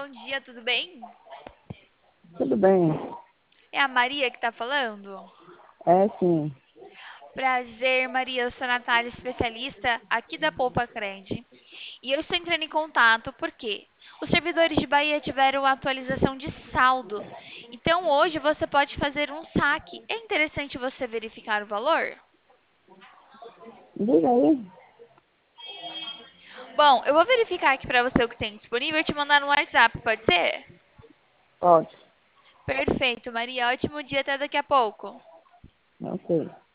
bom dia, tudo bem? Tudo bem. É a Maria que tá falando? É sim. Prazer, Maria, eu sou a Natália, especialista aqui da Poupa Cred. E eu estou entrando em contato porque os servidores de Bahia tiveram atualização de saldo. Então hoje você pode fazer um saque. É interessante você verificar o valor? Diga aí. Bom, eu vou verificar aqui para você o que tem disponível e te mandar no WhatsApp, pode ser? Pode. Perfeito, Maria. Ótimo dia, até daqui a pouco. Ok.